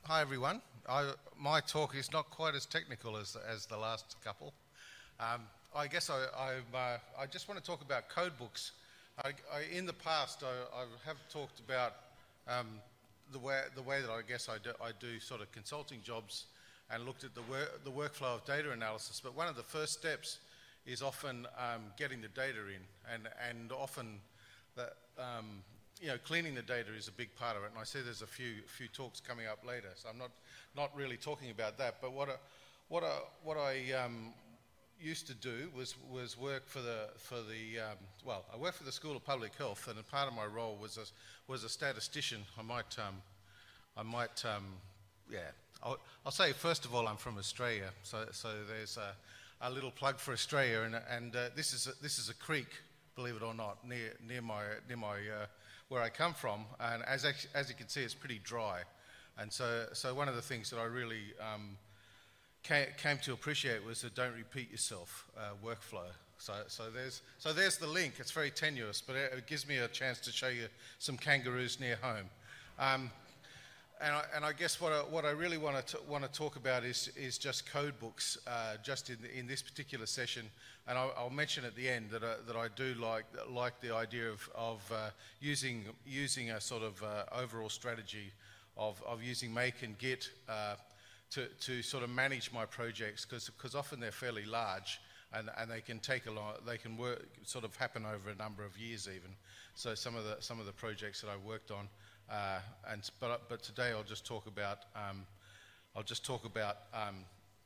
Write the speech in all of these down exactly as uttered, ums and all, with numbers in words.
hi everyone. I, my talk is not quite as technical as, as the last couple. Um, I guess I, I, uh, I just want to talk about code books. I, I, in the past, I, I have talked about um, the way the way that I guess I do, I do sort of consulting jobs and looked at the, wor the workflow of data analysis. But one of the first steps is often um, getting the data in, and and often that um, you know cleaning the data is a big part of it. And I see there's a few few talks coming up later, so I'm not not really talking about that. But what I, what I, what I um, used to do was was work for the for the um, well, I worked for the School of Public Health, and a part of my role was a was a statistician. I might um, I might um, yeah. I'll, I'll say first of all I'm from Australia, so so there's a, a little plug for Australia, and and uh, this is a, this is a creek, believe it or not, near near my near my uh, where I come from, and as as you can see, it's pretty dry, and so so one of the things that I really um, came to appreciate was the don't repeat yourself uh, workflow. So, so there's so there's the link. It's very tenuous, but it, it gives me a chance to show you some kangaroos near home. Um, and, I, and I guess what I, what I really want to want to talk about is is just code books, uh, just in in this particular session. And I'll, I'll mention at the end that I, that I do like like the idea of of uh, using using a sort of uh, overall strategy of of using Make and Git. Uh, To, to sort of manage my projects, because because often they're fairly large, and, and they can take a long, they can work sort of happen over a number of years even. So some of the some of the projects that I've worked on, uh, and but but today I'll just talk about um, I'll just talk about um,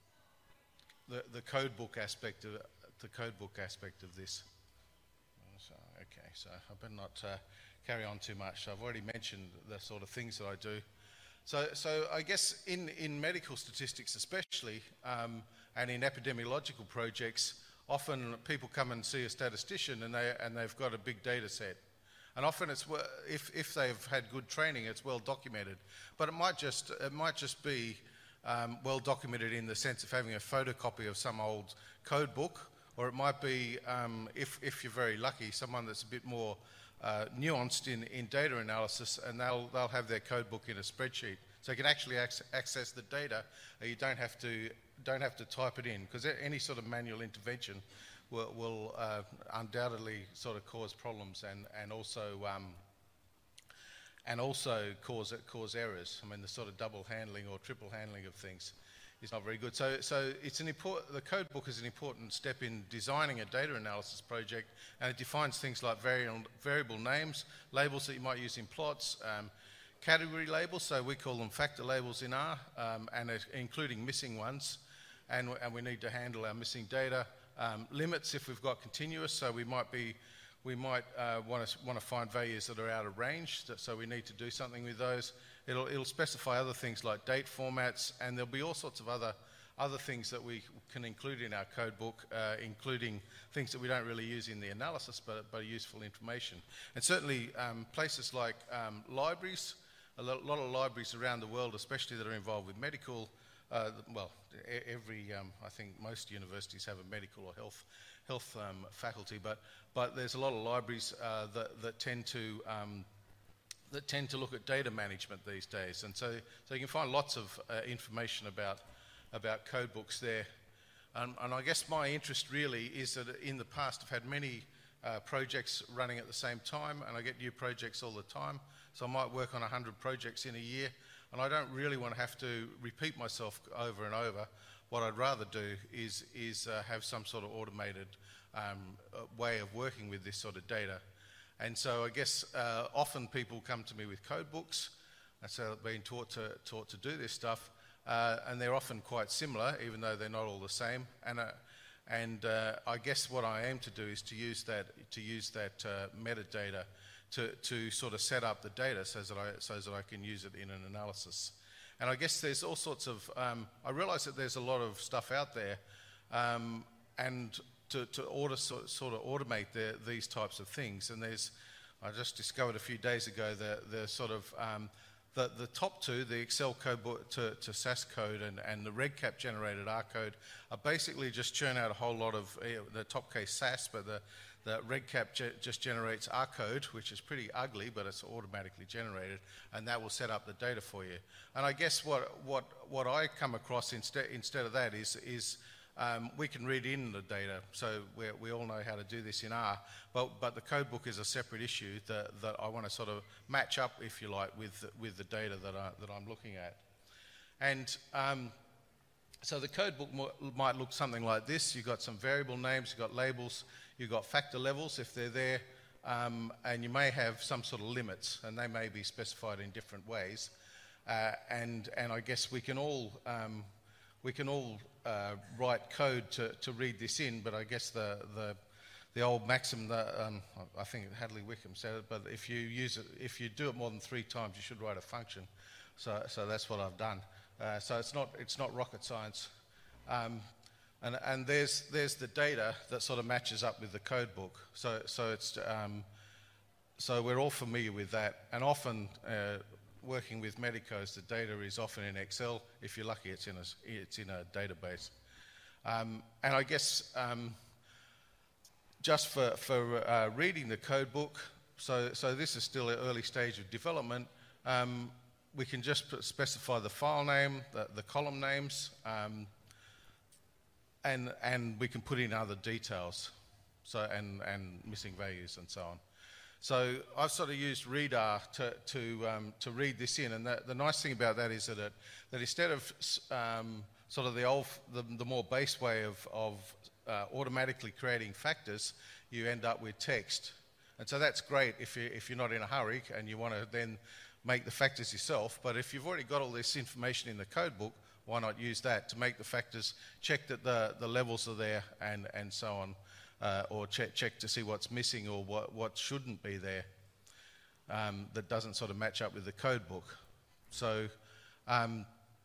the the code book aspect of the code book aspect of this. So, okay, so I better not uh, carry on too much. I've already mentioned the sort of things that I do. So, so I guess in, in medical statistics especially, um, and in epidemiological projects, often people come and see a statistician and, they, and they've got a big data set. And often it's, if, if they've had good training, it's well documented. But it might just, it might just be um, well documented in the sense of having a photocopy of some old code book, or it might be, um, if, if you're very lucky, someone that's a bit more Uh, nuanced in, in data analysis, and they'll they'll have their code book in a spreadsheet, so you can actually ac access the data. Uh, you don't have to don't have to type it in, because any sort of manual intervention will, will uh, undoubtedly sort of cause problems and and also um, and also cause cause errors. I mean, the sort of double handling or triple handling of things is not very good. So, so it's an important. The code book is an important step in designing a data analysis project, and it defines things like variable, variable names, labels that you might use in plots, um, category labels. So we call them factor labels in R, um, and it, including missing ones, and and we need to handle our missing data. Um, limits if we've got continuous. So we might be we might want to want to find values that are out of range. So we need to do something with those. It'll, it'll specify other things like date formats, and there'll be all sorts of other other things that we can include in our code book, uh, including things that we don't really use in the analysis, but, but useful information. And certainly um, places like um, libraries, a lot, lot of libraries around the world, especially that are involved with medical, uh, well, every, um, I think most universities have a medical or health health um, faculty, but, but there's a lot of libraries uh, that, that tend to um, that tend to look at data management these days, and so so you can find lots of uh, information about about code books there. Um, and I guess my interest really is that in the past I've had many uh, projects running at the same time, and I get new projects all the time. So I might work on a hundred projects in a year, and I don't really want to have to repeat myself over and over. What I'd rather do is is uh, have some sort of automated um, way of working with this sort of data. And so I guess uh, often people come to me with code books, and so they've been taught to, taught to do this stuff, uh, and they're often quite similar, even though they're not all the same. And, uh, and uh, I guess what I aim to do is to use that, to use that uh, metadata to, to sort of set up the data so that, I, so that I can use it in an analysis. And I guess there's all sorts of, um, I realise that there's a lot of stuff out there, um, and to, to order, so, sort of automate the, these types of things. And there's, I just discovered a few days ago the, the sort of, um, the, the top two, the Excel code to, to S A S code and, and the RegCap generated R code, are basically just churn out a whole lot of, uh, the top case S A S, but the, the RegCap ge- just generates our code, which is pretty ugly, but it's automatically generated, and that will set up the data for you. And I guess what what what I come across instead instead of that is is um, we can read in the data, so we we all know how to do this in R, but but the code book is a separate issue that that I want to sort of match up, if you like, with with the data that I that I'm looking at, and. Um, So the code book might look something like this. You've got some variable names, you've got labels, you've got factor levels if they're there, um, and you may have some sort of limits, and they may be specified in different ways. Uh, and and I guess we can all um, we can all uh, write code to, to read this in. But I guess the the the old maxim that um, I think Hadley Wickham said it. But if you use it, if you do it more than three times, you should write a function. So so that's what I've done. Uh, so it's not it's not rocket science, um, and and there's there's the data that sort of matches up with the code book. So so it's um, so we're all familiar with that, and often uh, working with medicos, the data is often in Excel. If you're lucky, it's in a it's in a database, um, and I guess um, just for for uh, reading the code book. So so this is still an early stage of development. Um, We can just put, specify the file name, the, the column names, um, and and we can put in other details, so and and missing values and so on. So I've sort of used readr to to um, to read this in, and the, the nice thing about that is that it, that instead of um, sort of the old the, the more base way of of uh, automatically creating factors, you end up with text, and so that's great if you if you're not in a hurry and you want to then make the factors yourself. But if you've already got all this information in the code book, why not use that to make the factors, check that the, the levels are there and, and so on, uh, or check, check to see what's missing or what, what shouldn't be there um, that doesn't sort of match up with the code book. So, um,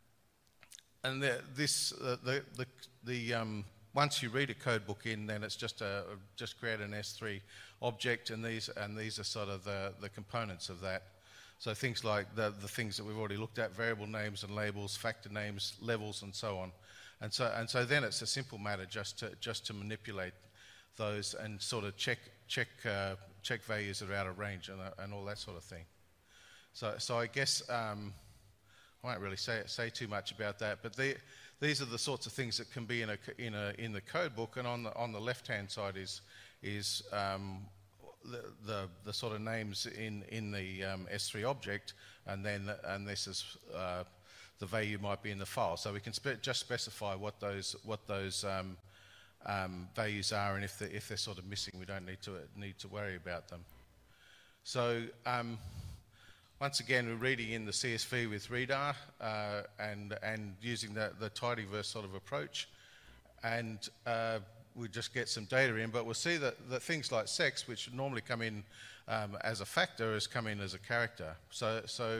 and the, this, uh, the, the, the um, once you read a code book in, then it's just a, just create an S three object, and these, and these are sort of the, the components of that. So things like the, the things that we've already looked at, variable names and labels, factor names, levels, and so on. And so and so then it's a simple matter just to just to manipulate those and sort of check check uh, check values that are out of range and, uh, and all that sort of thing. So so I guess um, I won't really say say too much about that, but the, these are the sorts of things that can be in a in a in the code book. And on the on the left hand side is is um, The, the, the sort of names in, in the um, S three object, and then and this is uh, the value might be in the file. So we can spe- just specify what those what those um, um, values are, and if they're, if they're sort of missing, we don't need to need to worry about them. So um, once again, we're reading in the C S V with readr uh, and and using the the tidyverse sort of approach, and uh, we just get some data in, but we'll see that, that things like sex, which normally come in um, as a factor, has come in as a character. So, so,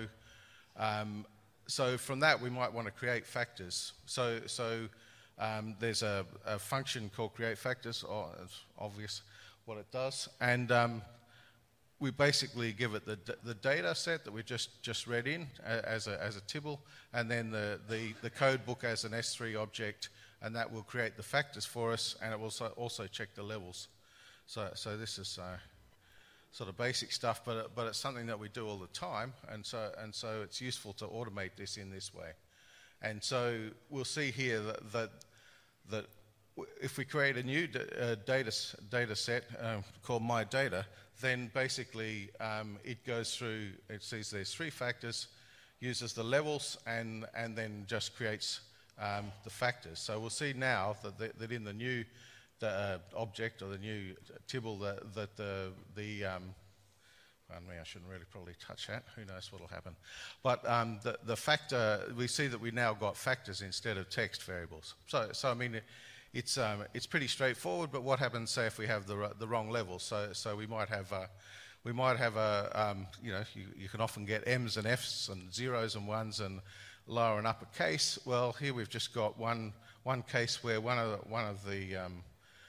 um, so from that we might want to create factors. So, so um, there's a, a function called create factors, or it's obvious what it does, and um, we basically give it the the data set that we just just read in as a as a tibble, and then the the, the code book as an S three object. And that will create the factors for us, and it will also, also check the levels. So, so this is uh, sort of basic stuff, but but it's something that we do all the time, and so and so it's useful to automate this in this way. And so we'll see here that that, that if we create a new d- uh, data data set uh, called my data, then basically um, it goes through. It sees there's three factors, uses the levels, and and then just creates Um, the factors. So we'll see now that the, that in the new the, uh, object or the new tibble that, that the the um, pardon me, I shouldn't really probably touch that. Who knows what will happen? But um, the the factor, we see that we now got factors instead of text variables. So so I mean it, it's um, it's pretty straightforward. But what happens, say, if we have the the wrong level? So so we might have a, we might have a um, you know you, you can often get M's and F's and zeros and ones and lower and upper case. Well, here we've just got one one case where one of the, one of the um,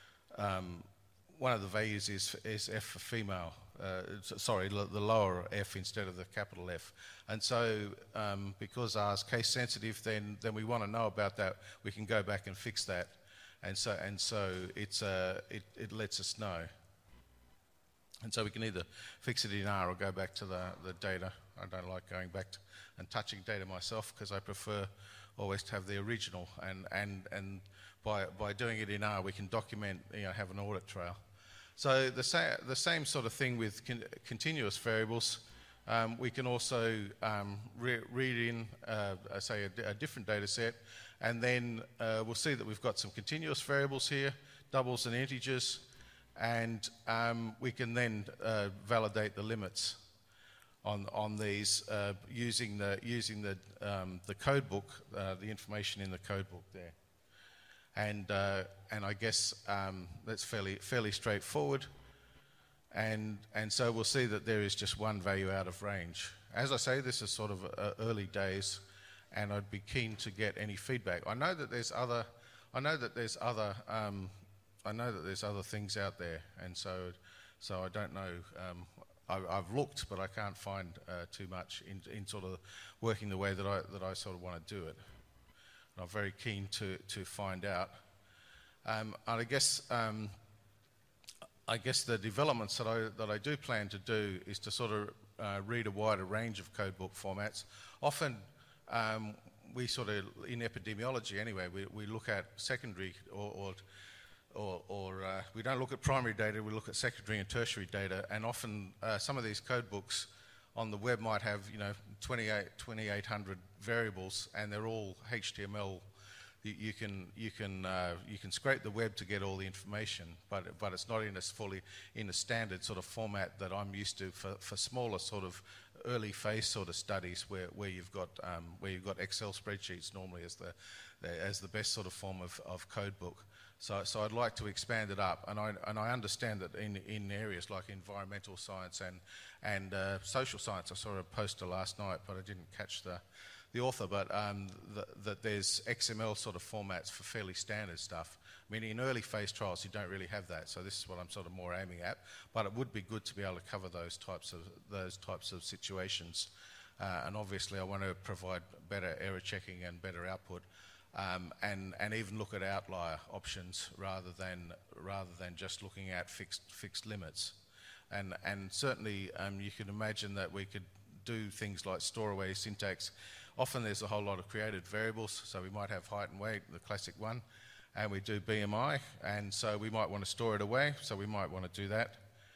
um, one of the values is is F for female. Uh, sorry, the lower F instead of the capital F. And so, um, because R is case sensitive, then then we want to know about that. We can go back and fix that, and so and so it's uh, it it lets us know. And so we can either fix it in R or go back to the, the data. I don't like going back to, and touching data myself because I prefer always to have the original. And, and, and by, by doing it in R, we can document, you know, have an audit trail. So the, sa the same sort of thing with con continuous variables. Um, we can also um, re read in, uh, say, a, a different data set, and then uh, we'll see that we've got some continuous variables here, doubles and integers, and um, we can then uh, validate the limits on on these uh, using the using the um, the code book, uh, the information in the code book there, and uh, and I guess um, that's fairly fairly straightforward, and and so we'll see that there is just one value out of range. As I say, this is sort of uh, early days, and I'd be keen to get any feedback. I know that there's other, I know that there's other. Um, I know that there's other things out there, and so, so I don't know. Um, I, I've looked, but I can't find uh, too much in, in sort of working the way that I that I sort of want to do it. And I'm very keen to to find out. Um, and I guess um, I guess the developments that I that I do plan to do is to sort of uh, read a wider range of codebook formats. Often. Um, we sort of, in epidemiology anyway, we, we look at secondary or, or Or, or uh, we don't look at primary data, we look at secondary and tertiary data, and often uh, some of these code books on the web might have, you know, twenty-eight hundred variables, and they're all H T M L. You, you can you can uh, you can scrape the web to get all the information, but but it's not in a fully in a standard sort of format that I'm used to for, for smaller sort of early phase sort of studies where, where you've got um, where you've got Excel spreadsheets normally as the, the as the best sort of form of, of code book. So, so I'd like to expand it up, and I, and I understand that in, in areas like environmental science and, and uh, social science, I saw a poster last night, but I didn't catch the, the author, but um, the, that there's X M L sort of formats for fairly standard stuff. I mean, in early phase trials, you don't really have that, so this is what I'm sort of more aiming at, but it would be good to be able to cover those types of, those types of situations. Uh, and obviously, I want to provide better error checking and better output. Um, and, and even look at outlier options rather than rather than just looking at fixed fixed limits, and and certainly um, you can imagine that we could do things like store away syntax. Often there's a whole lot of created variables, so we might have height and weight, the classic one, and we do B M I, and so we might want to store it away. So we might want to do that,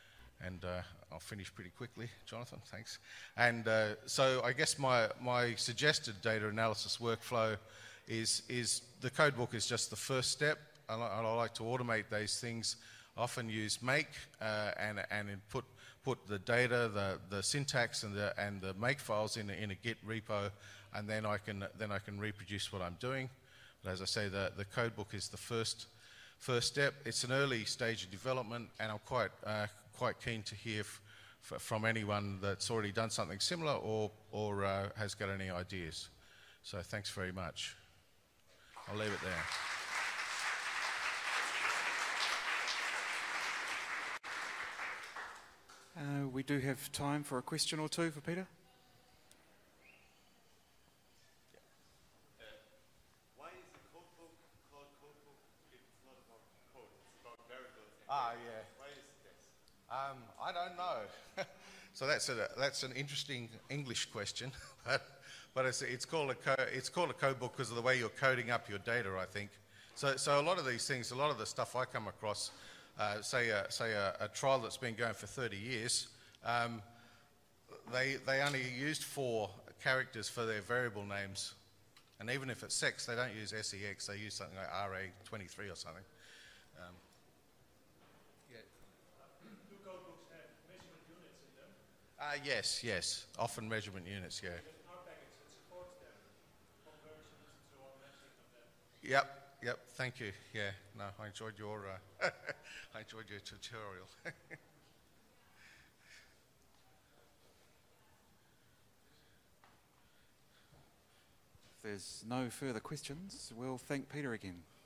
and uh, I'll finish pretty quickly, Jonathan. Thanks. And uh, so I guess my my suggested data analysis workflow. Is, is the code book is just the first step. I, li I like to automate these things. I often use make uh, and, and put, put the data, the, the syntax and the, and the make files in a, in a Git repo, and then I can, then I can reproduce what I'm doing. But as I say, the, the code book is the first, first step. It's an early stage of development, and I'm quite, uh, quite keen to hear f f from anyone that's already done something similar or, or uh, has got any ideas. So thanks very much. I'll leave it there. Uh, we do have time for a question or two for Peter. Uh, why is the code book called code book if it's not about code? It's about variables. Ah, yeah. Why is this? Um, I don't know. So that's a, that's an interesting English question, but but it's it's called a co it's called a code book because of the way you're coding up your data, I think. So so a lot of these things, a lot of the stuff I come across, uh, say a, say a, a trial that's been going for thirty years, um, they they only used four characters for their variable names, and even if it's sex, they don't use sex, they use something like R A twenty-three or something. Um, Uh, yes, yes. Often measurement units, yeah. Yep, yep. Thank you. Yeah. No, I enjoyed your. Uh, I enjoyed your tutorial. If there's no further questions, we'll thank Peter again.